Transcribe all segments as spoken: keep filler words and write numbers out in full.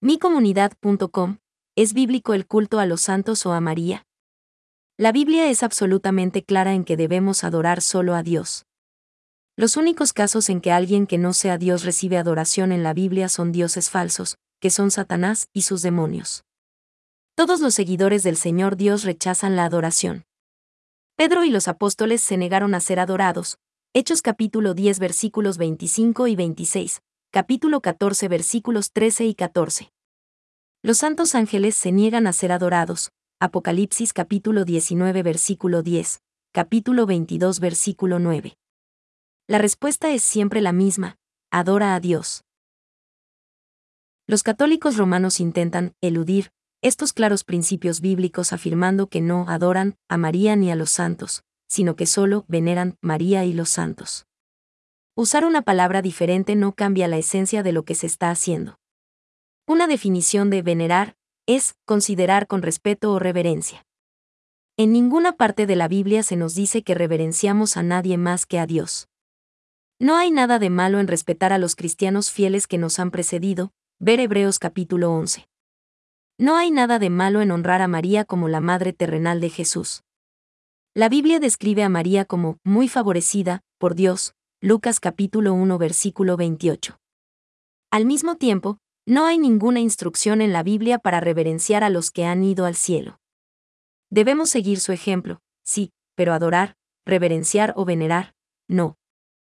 mi comunidad punto com, ¿es bíblico el culto a los santos o a María? La Biblia es absolutamente clara en que debemos adorar solo a Dios. Los únicos casos en que alguien que no sea Dios recibe adoración en la Biblia son dioses falsos, que son Satanás y sus demonios. Todos los seguidores del Señor Dios rechazan la adoración. Pedro y los apóstoles se negaron a ser adorados. Hechos capítulo diez versículos veinticinco y veintiséis, capítulo catorce versículos trece y catorce. Los santos ángeles se niegan a ser adorados. Apocalipsis capítulo diecinueve versículo diez, capítulo veintidós versículo nueve. La respuesta es siempre la misma: adora a Dios. Los católicos romanos intentan eludir estos claros principios bíblicos afirmando que no adoran a María ni a los santos, sino que solo veneran María y los santos. Usar una palabra diferente no cambia la esencia de lo que se está haciendo. Una definición de venerar es considerar con respeto o reverencia. En ninguna parte de la Biblia se nos dice que reverenciamos a nadie más que a Dios. No hay nada de malo en respetar a los cristianos fieles que nos han precedido, ver Hebreos capítulo once. No hay nada de malo en honrar a María como la madre terrenal de Jesús. La Biblia describe a María como muy favorecida por Dios, Lucas capítulo uno versículo veintiocho. Al mismo tiempo, no hay ninguna instrucción en la Biblia para reverenciar a los que han ido al cielo. Debemos seguir su ejemplo, sí, pero adorar, reverenciar o venerar, no.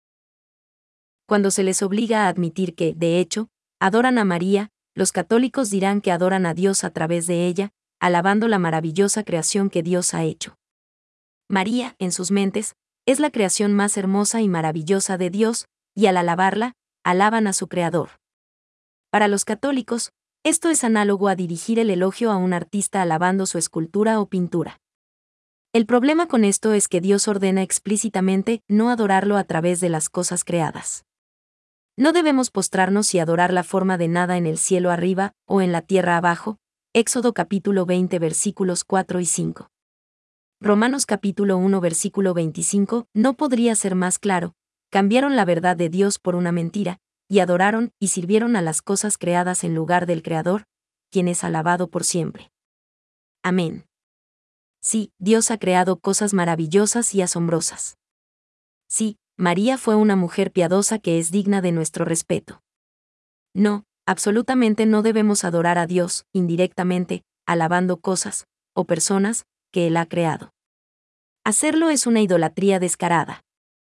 Cuando se les obliga a admitir que, de hecho, adoran a María, los católicos dirán que adoran a Dios a través de ella, alabando la maravillosa creación que Dios ha hecho. María, en sus mentes, es la creación más hermosa y maravillosa de Dios, y al alabarla, alaban a su Creador. Para los católicos, esto es análogo a dirigir el elogio a un artista alabando su escultura o pintura. El problema con esto es que Dios ordena explícitamente no adorarlo a través de las cosas creadas. No debemos postrarnos y adorar la forma de nada en el cielo arriba o en la tierra abajo, Éxodo capítulo veinte versículos cuatro y cinco. Romanos capítulo uno versículo veinticinco no podría ser más claro: cambiaron la verdad de Dios por una mentira, y adoraron y sirvieron a las cosas creadas en lugar del Creador, quien es alabado por siempre. Amén. Sí, Dios ha creado cosas maravillosas y asombrosas. Sí, María fue una mujer piadosa que es digna de nuestro respeto. No, absolutamente no debemos adorar a Dios, indirectamente, alabando cosas, o personas, que Él ha creado. Hacerlo es una idolatría descarada.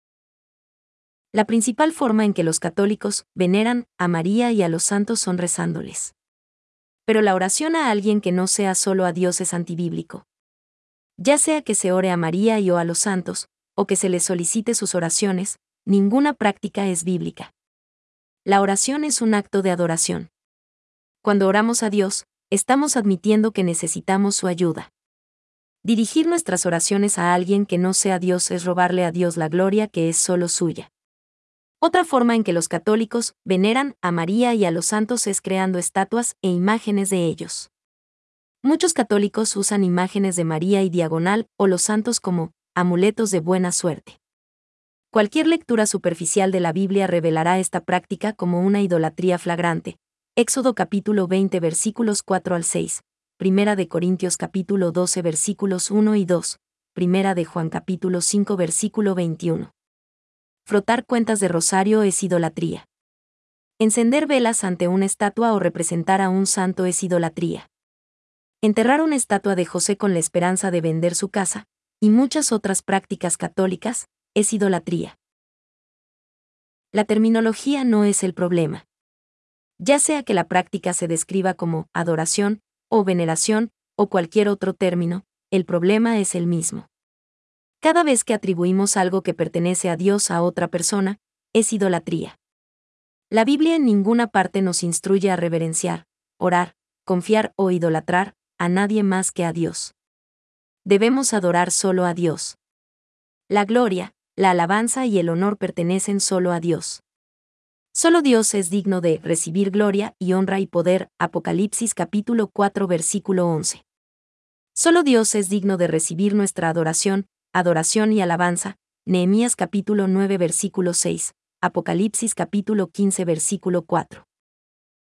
La principal forma en que los católicos veneran a María y a los santos son rezándoles. Pero la oración a alguien que no sea solo a Dios es antibíblico. Ya sea que se ore a María y o a los santos, o que se les solicite sus oraciones, ninguna práctica es bíblica. La oración es un acto de adoración. Cuando oramos a Dios, estamos admitiendo que necesitamos su ayuda. Dirigir nuestras oraciones a alguien que no sea Dios es robarle a Dios la gloria que es solo suya. Otra forma en que los católicos veneran a María y a los santos es creando estatuas e imágenes de ellos. Muchos católicos usan imágenes de María y diagonal o los santos como amuletos de buena suerte. Cualquier lectura superficial de la Biblia revelará esta práctica como una idolatría flagrante. Éxodo capítulo veinte versículos cuatro al seis, Primera de Corintios capítulo doce versículos uno y dos, Primera de Juan capítulo cinco versículo veintiuno. Frotar cuentas de rosario es idolatría. Encender velas ante una estatua o representar a un santo es idolatría. Enterrar una estatua de José con la esperanza de vender su casa, y muchas otras prácticas católicas, es idolatría. La terminología no es el problema. Ya sea que la práctica se describa como adoración, o veneración, o cualquier otro término, el problema es el mismo. Cada vez que atribuimos algo que pertenece a Dios a otra persona, es idolatría. La Biblia en ninguna parte nos instruye a reverenciar, orar, confiar o idolatrar a nadie más que a Dios. Debemos adorar solo a Dios. La gloria, la alabanza y el honor pertenecen solo a Dios. Solo Dios es digno de recibir gloria y honra y poder. Apocalipsis capítulo cuatro versículo once. Solo Dios es digno de recibir nuestra adoración, adoración y alabanza. Nehemías capítulo nueve versículo seis, Apocalipsis capítulo quince versículo cuatro.